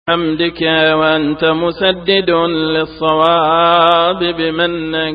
حمدك وأنت مسدد للصواب بمنك،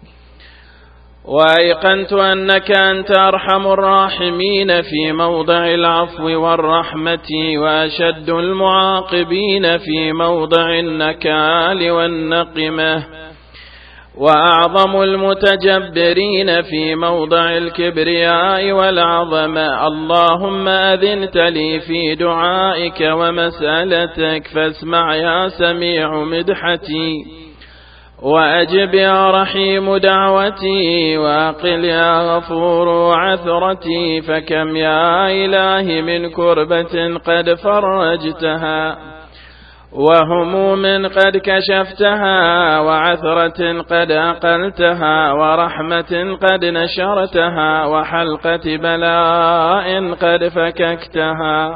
وأيقنت أنك أنت أرحم الراحمين في موضع العفو والرحمة، وأشد المعاقبين في موضع النكال والنقمة، وأعظم المتجبرين في موضع الكبرياء والعظمة. اللهم أذنت لي في دعائك ومسألتك، فاسمع يا سميع مدحتي، وأجب يا رحيم دعوتي، وأقل يا غفور عثرتي. فكم يا إلهي من كربة قد فرجتها، وهموم قد كشفتها، وعثرة قد أقلتها، ورحمة قد نشرتها، وحلقة بلاء قد فككتها.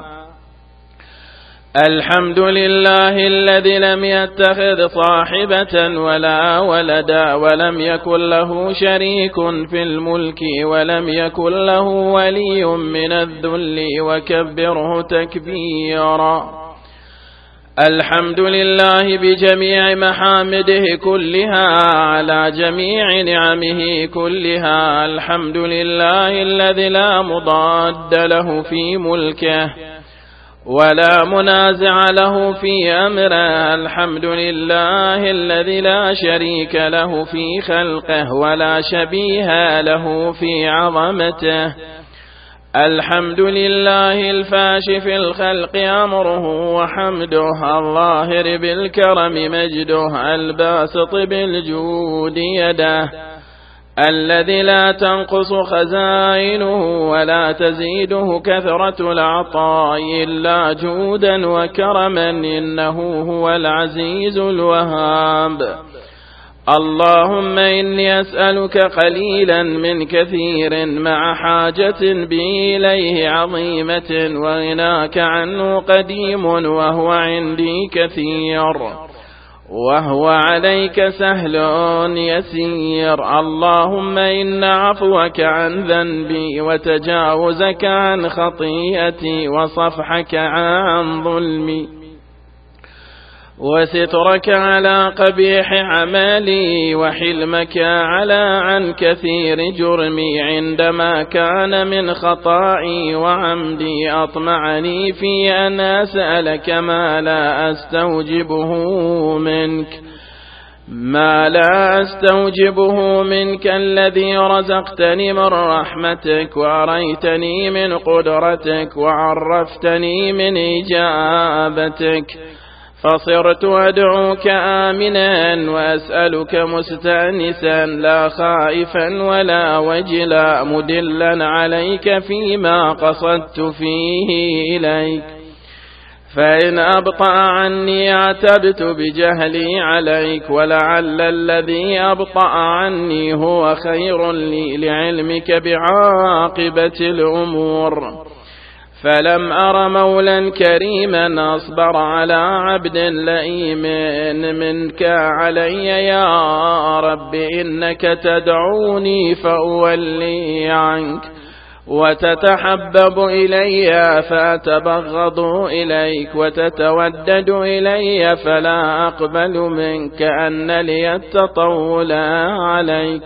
الحمد لله الذي لم يتخذ صاحبة ولا ولدا، ولم يكن له شريك في الملك، ولم يكن له ولي من الذل، وكبره تكبيرا. الحمد لله بجميع محامده كلها، على جميع نعمه كلها. الحمد لله الذي لا مضاد له في ملكه، ولا منازع له في أمره. الحمد لله الذي لا شريك له في خلقه، ولا شبيه له في عظمته. الحمد لله الفاشي في الخلق أمره وحمده، الظاهر بالكرم مجده، الباسط بالجود يده، الذي لا تنقص خزائنه ولا تزيده كثرة العطاء إلا جودا وكرما، إنه هو العزيز الوهاب. اللهم إني أسألك قليلا من كثير، مع حاجة بي إليه عظيمة، وغناك عنه قديم، وهو عندي كثير، وهو عليك سهل يسير. اللهم إن عفوك عن ذنبي، وتجاوزك عن خطيئتي، وصفحك عن ظلمي، وسترك على قبيح عملي، وحلمك على عن كثير جرمي. عندما كان من خطائي وعمدي أطمعني في أن أسألك ما لا أستوجبه منك، الذي رزقتني من رحمتك، وأريتني من قدرتك، وعرفتني من إجابتك. فصرت أدعوك آمنا، وأسألك مستأنسا، لا خائفا ولا وجلا، مدلا عليك فيما قصدت فيه إليك. فإن أبطأ عني عتبت بجهلي عليك، ولعل الذي أبطأ عني هو خير لي لعلمك بعاقبة الأمور. فلم أر مولا كريما أصبر على عبد لئيم منك علي يا رب. إنك تدعوني فأولي عنك، وتتحبب إلي فأتبغض إليك، وتتودد إلي فلا أقبل منك أن لي التطول عليك.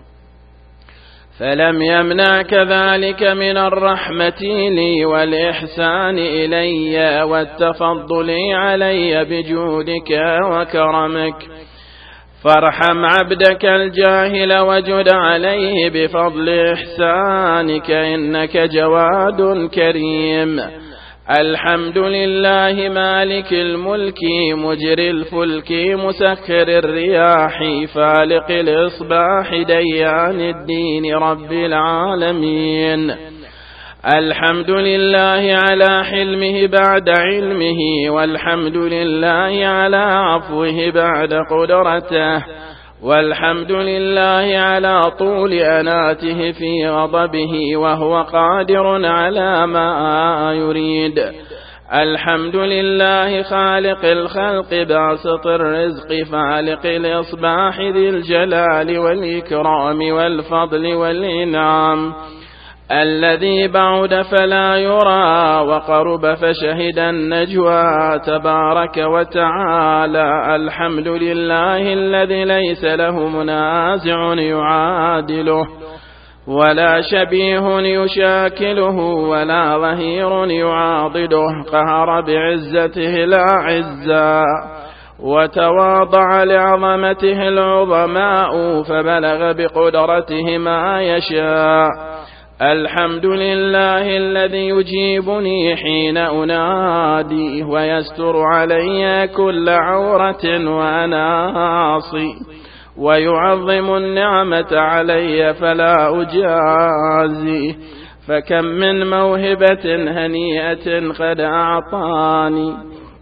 فلم يمنعك ذلك من الرحمة لي والإحسان إلي والتفضل علي بجودك وكرمك. فارحم عبدك الجاهل وجد عليه بفضل إحسانك، إنك جواد كريم. الحمد لله مالك الملك، مجري الفلك، مسخر الرياح، فالق الإصباح، ديان الدين، رب العالمين. الحمد لله على حلمه بعد علمه، والحمد لله على عفوه بعد قدرته، والحمد لله على طول أناته في غضبه، وهو قادر على ما يريد. الحمد لله خالق الخلق باسط الرزق، فالق الإصباح، ذي الجلال والإكرام والفضل والإنعام. الذي بعد فلا يرى وقرب فشهد النجوى تبارك وتعالى. الحمد لله الذي ليس له منازع يعادله ولا شبيه يشاكله ولا ظهير يعاضده. قهر بعزته لا عزا وتواضع لعظمته العظماء فبلغ بقدرته ما يشاء. الحمد لله الذي يجيبني حين أنادي ويستر علي كل عورة وأنا عاصي ويعظم النعمة علي فلا أجازي. فكم من موهبة هنيئة قد أعطاني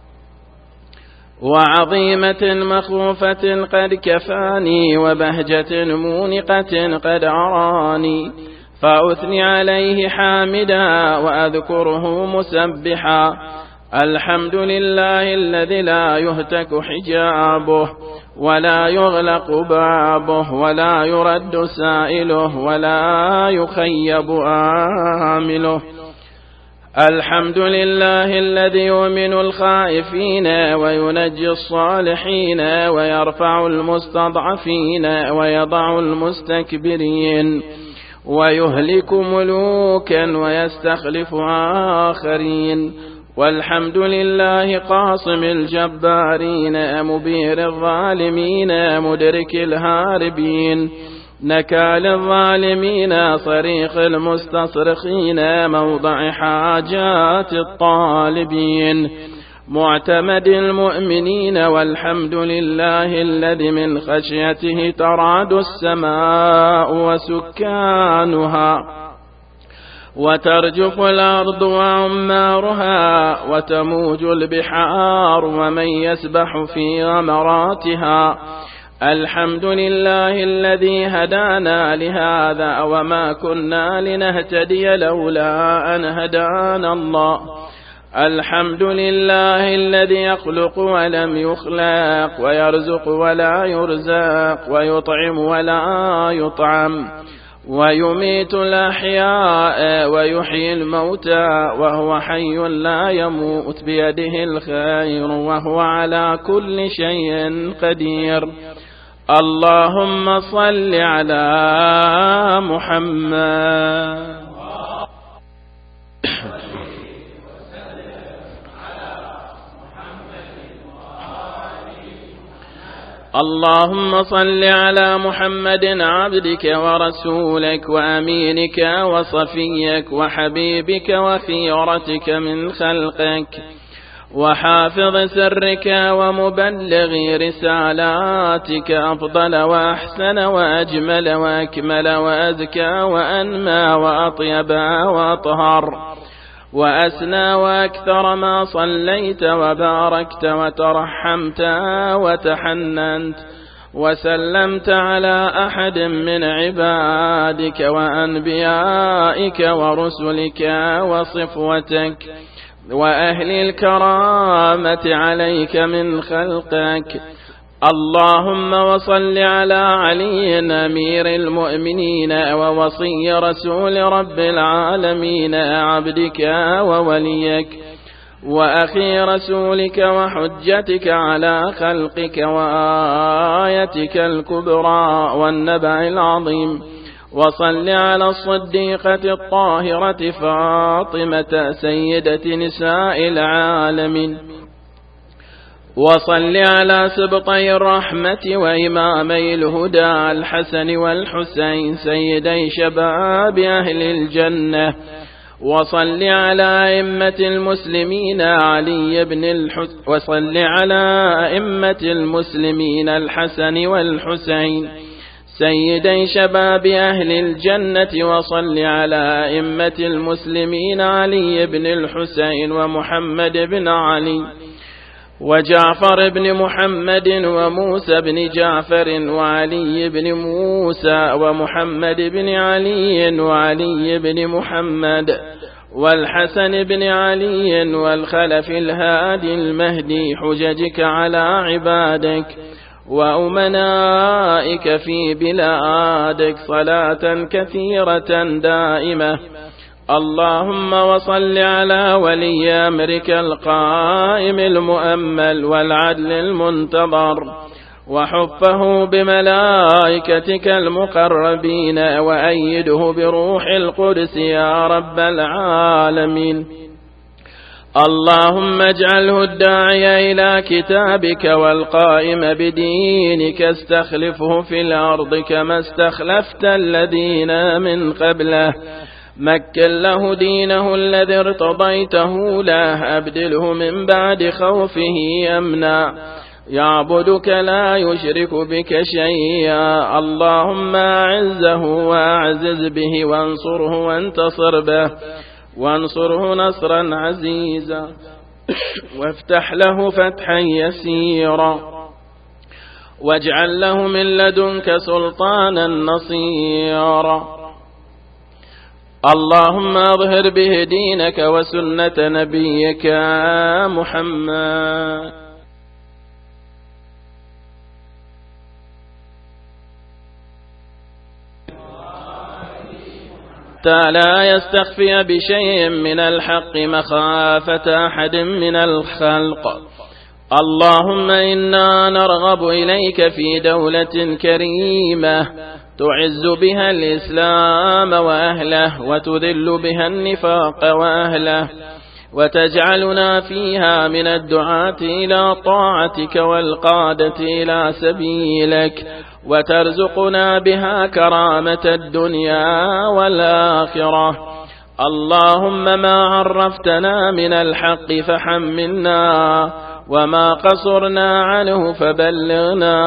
وعظيمة مخوفة قد كفاني وبهجة مونقة قد أراني. فأثني عليه حامدا وأذكره مسبحا. الحمد لله الذي لا يهتك حجابه ولا يغلق بابه ولا يرد سائله ولا يخيب آمله. الحمد لله الذي يؤمن الخائفين وينجي الصالحين ويرفع المستضعفين ويضع المستكبرين ويهلك ملوكا ويستخلف آخرين. والحمد لله قاصم الجبارين مبير الظالمين مدرك الهاربين نكال الظالمين صريخ المستصرخين موضع حاجات الطالبين معتمد المؤمنين. والحمد لله الذي من خشيته ترعد السماء وسكانها وترجف الأرض وعمارها وتموج البحار ومن يسبح في غمراتها. الحمد لله الذي هدانا لهذا وما كنا لنهتدي لولا أن هدانا الله. الحمد لله الذي يخلق ولم يخلق ويرزق ولا يرزق ويطعم ولا يطعم ويميت الأحياء ويحيي الموتى وهو حي لا يموت بيده الخير وهو على كل شيء قدير. اللهم صل على محمد. اللهم صل على محمد عبدك ورسولك وأمينك وصفيك وحبيبك وخيرتك من خلقك وحافظ سرك ومبلغ رسالاتك أفضل وأحسن وأجمل وأكمل وأزكى وأنمى وأطيب وأطهر وأسنى وأكثر ما صليت وباركت وترحمت وتحننت وسلمت على أحد من عبادك وأنبيائك ورسلك وصفوتك وأهل الكرامة عليك من خلقك. اللهم وصل على علي أمير المؤمنين ووصي رسول رب العالمين عبدك ووليك وأخي رسولك وحجتك على خلقك وآيتك الكبرى والنبع العظيم. وصل على الصديقة الطاهرة فاطمة سيدة نساء العالمين. وصل على سبطي الرحمة وإمامي الهدى الحسن والحسين سيدي شباب أهل الجنة. وصل على أئمة المسلمين علي بن الحسين وصل على أئمة المسلمين الحسن والحسين سيدي شباب أهل الجنة. وصل على أئمة المسلمين علي بن الحسين ومحمد بن علي وجعفر بن محمد وموسى بن جعفر وعلي بن موسى ومحمد بن علي وعلي بن محمد والحسن بن علي والخلف الهادي المهدي حججك على عبادك. وأمنائك في بلادك صلاة كثيرة دائمة. اللهم وصل على ولي أمرك القائم المؤمل والعدل المنتظر، وحفه بملائكتك المقربين، وأيده بروح القدس يا رب العالمين. اللهم اجعله الداعي إلى كتابك والقائم بدينك، استخلفه في الأرض كما استخلفت الذين من قبله. مكن له دينه الذي ارتضيته له، أبدله من بعد خوفه أمنا، يعبدك لا يشرك بك شيئا. اللهم أعزه وأعزز به، وانصره وانتصر به، وانصره نصرا عزيزا، وافتح له فتحا يسيرا، واجعل له من لدنك سلطانا نصيرا. اللهم اظهر به دينك وسنة نبيك محمد. لا يستخفي بشيء من الحق مخافة أحد من الخلق. اللهم إنا نرغب إليك في دولة كريمة تعز بها الإسلام وأهله، وتذل بها النفاق وأهله، وتجعلنا فيها من الدعاة إلى طاعتك والقادة إلى سبيلك، وترزقنا بها كرامة الدنيا والآخرة. اللهم ما عرفتنا من الحق فحملنا، وما قصرنا عنه فبلغنا.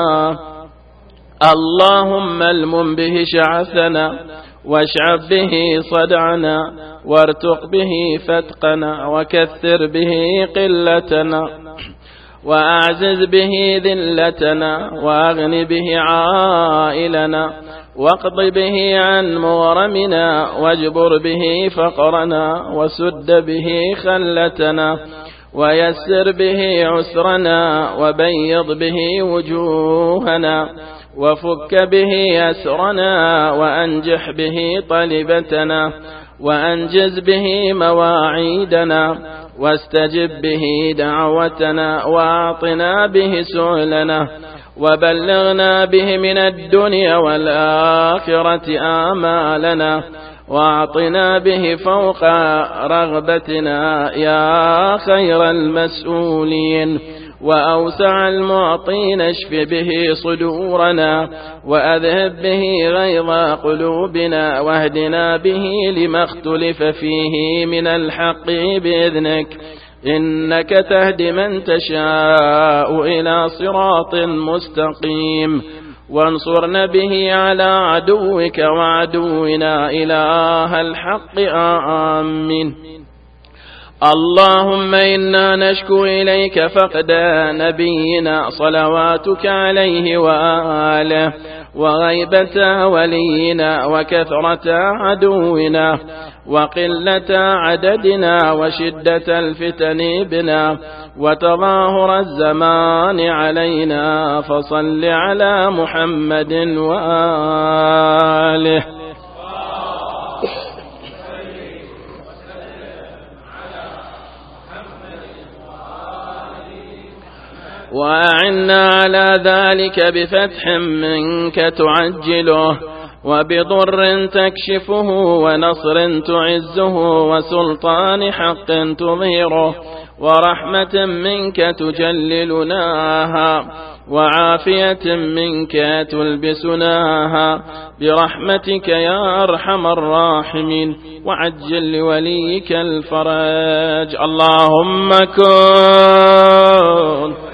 اللهم المم به شعثنا، واشعب به صدعنا، وارتق به فتقنا، وكثر به قلتنا، وأعزز به ذلتنا، وأغن به عائلنا، واقض به عن مغرمنا، واجبر به فقرنا، وسد به خلتنا، ويسر به عسرنا، وبيض به وجوهنا، وفك به أسرنا، وأنجح به طلبتنا، وأنجز به مواعيدنا، واستجب به دعوتنا، وأعطنا به سؤلنا، وبلغنا به من الدنيا والآخرة آمالنا، وأعطنا به فوق رغبتنا يا خير المسؤولين، وأوسع المعطين. اشف به صدورنا، وأذهب به غيظ قلوبنا، واهدنا به لما اختلف فيه من الحق بإذنك، إنك تهدي من تشاء إلى صراط مستقيم. وانصرنا به على عدوك وعدونا إله الحق آمين. اللهم إنا نشكو إليك فقد نبينا صلواتك عليه وآله، وغيبة ولينا، وكثرة عدونا، وقلة عددنا، وشدة الفتن بنا، وتظاهر الزمان علينا. فصل على محمد وآله. وأعنا على ذلك بفتح منك تعجله، وبضر تكشفه، ونصر تعزه، وسلطان حق تظهره، ورحمة منك تجللناها، وعافية منك تلبسناها، برحمتك يا أرحم الراحمين. وعجل لوليك الفرج. اللهم كن